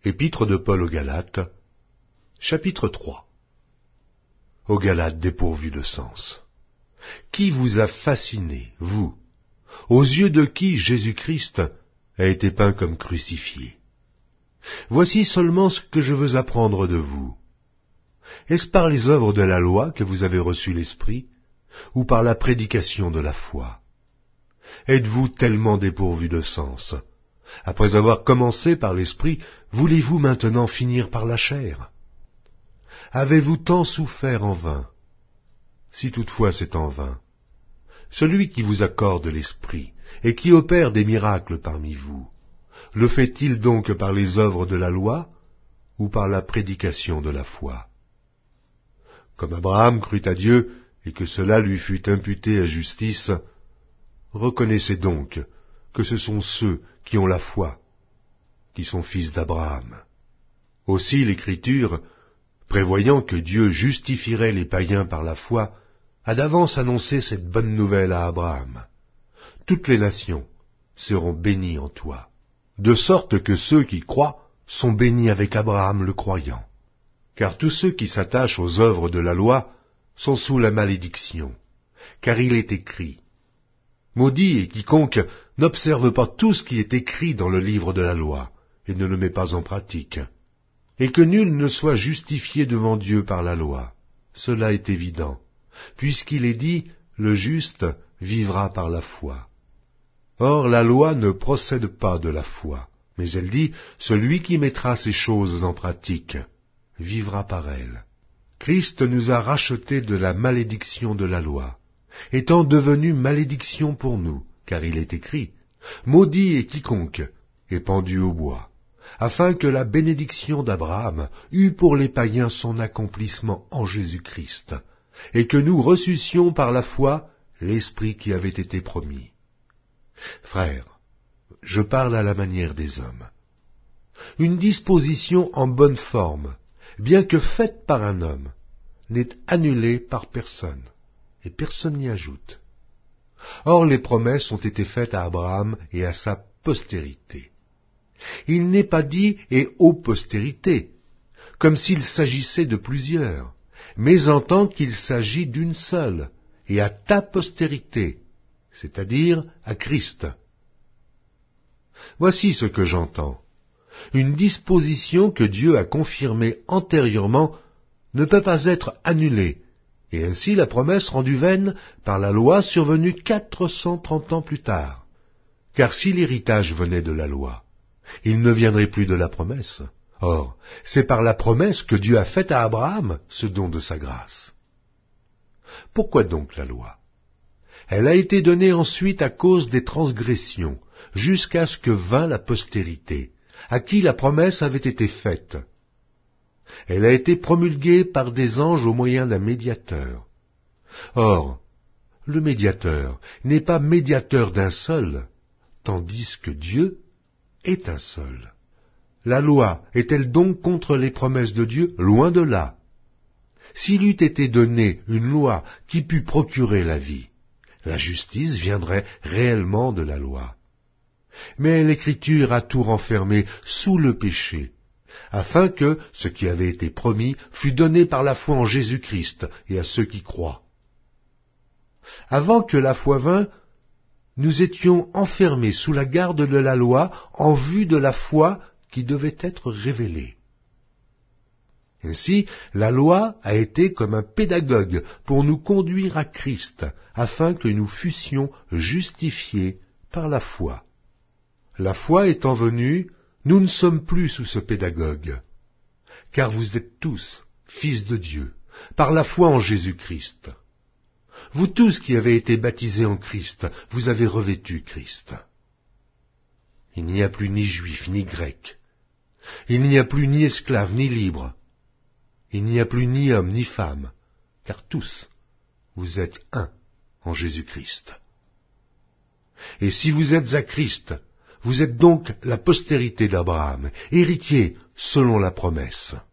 Épître de Paul aux Galates, chapitre 3. Aux Galates dépourvus de sens. Qui vous a fasciné, vous, aux yeux de qui Jésus-Christ a été peint comme crucifié? Voici seulement ce que je veux apprendre de vous. Est-ce par les œuvres de la loi que vous avez reçu l'Esprit, ou par la prédication de la foi? Êtes-vous tellement dépourvus de sens? Après avoir commencé par l'Esprit, voulez-vous maintenant finir par la chair? Avez-vous tant souffert en vain? Si toutefois c'est en vain. Celui qui vous accorde l'Esprit et qui opère des miracles parmi vous, le fait-il donc par les œuvres de la loi ou par la prédication de la foi? Comme Abraham crut à Dieu et que cela lui fut imputé à justice, reconnaissez donc que ce sont ceux qui ont la foi, qui sont fils d'Abraham. Aussi l'Écriture, prévoyant que Dieu justifierait les païens par la foi, a d'avance annoncé cette bonne nouvelle à Abraham. Toutes les nations seront bénies en toi, de sorte que ceux qui croient sont bénis avec Abraham le croyant. Car tous ceux qui s'attachent aux œuvres de la loi sont sous la malédiction, car il est écrit: Maudit est quiconque n'observe pas tout ce qui est écrit dans le livre de la loi, et ne le met pas en pratique. Et que nul ne soit justifié devant Dieu par la loi. Cela est évident, puisqu'il est dit, le juste vivra par la foi. Or la loi ne procède pas de la foi, mais elle dit, celui qui mettra ces choses en pratique vivra par elles. Christ nous a rachetés de la malédiction de la loi, étant devenu malédiction pour nous, car il est écrit, maudit est quiconque est pendu au bois, afin que la bénédiction d'Abraham eût pour les païens son accomplissement en Jésus-Christ, et que nous reçussions par la foi l'Esprit qui avait été promis. Frères, je parle à la manière des hommes. Une disposition en bonne forme, bien que faite par un homme, n'est annulée par personne, et personne n'y ajoute. Or les promesses ont été faites à Abraham et à sa postérité. Il n'est pas dit « et aux postérités », comme s'il s'agissait de plusieurs, mais en tant qu'il s'agit d'une seule, et à ta postérité, c'est-à-dire à Christ. Voici ce que j'entends. Une disposition que Dieu a confirmée antérieurement ne peut pas être annulée, et ainsi la promesse rendue vaine par la loi survenue 430 ans plus tard. Car si l'héritage venait de la loi, il ne viendrait plus de la promesse. Or, c'est par la promesse que Dieu a faite à Abraham ce don de sa grâce. Pourquoi donc la loi? Elle a été donnée ensuite à cause des transgressions, jusqu'à ce que vînt la postérité, à qui la promesse avait été faite. Elle a été promulguée par des anges au moyen d'un médiateur. Or, le médiateur n'est pas médiateur d'un seul, tandis que Dieu est un seul. La loi est-elle donc contre les promesses de Dieu? Loin de là. S'il eût été donné une loi qui pût procurer la vie, la justice viendrait réellement de la loi. Mais l'Écriture a tout renfermé sous le péché, afin que ce qui avait été promis fût donné par la foi en Jésus-Christ et à ceux qui croient. Avant que la foi vînt, nous étions enfermés sous la garde de la loi en vue de la foi qui devait être révélée. Ainsi, la loi a été comme un pédagogue pour nous conduire à Christ, afin que nous fussions justifiés par la foi. La foi étant venue, nous ne sommes plus sous ce pédagogue, car vous êtes tous fils de Dieu, par la foi en Jésus-Christ. Vous tous qui avez été baptisés en Christ, vous avez revêtu Christ. Il n'y a plus ni juif ni grec, il n'y a plus ni esclave ni libre, il n'y a plus ni homme ni femme, car tous vous êtes un en Jésus-Christ. Et si vous êtes à Christ, vous êtes donc la postérité d'Abraham, héritier selon la promesse.